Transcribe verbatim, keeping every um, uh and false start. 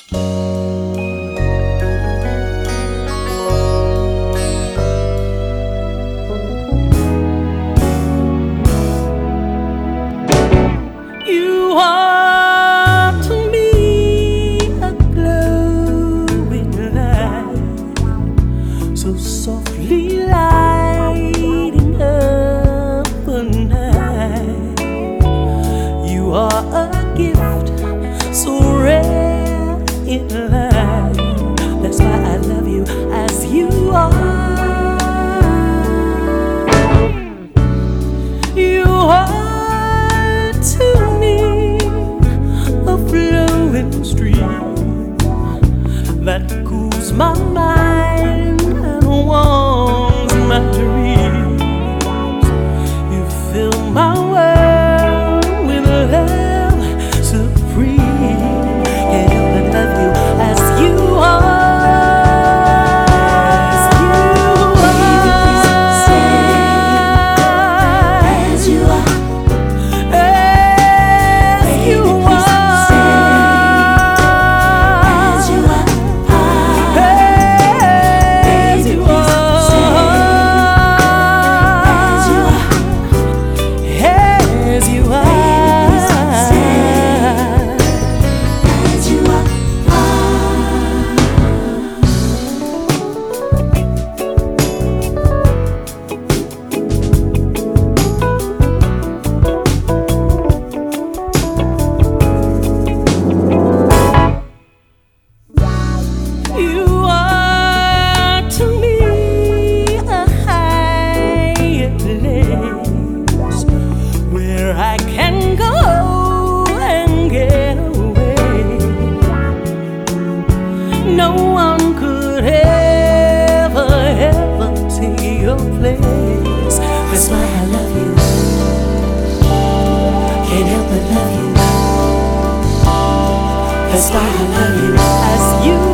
You are to me a glowing light, so softly lighting up the night. You are a gift so rare in life. That's why I love you as you are. You are to me a flowing stream that cools my mind and warms my dreams. You fill my world with love supreme. Can't help but love you as you are. I can go and get away. No one could ever, ever take your place. That's why I love you. Can't help but love you. That's why I love you as you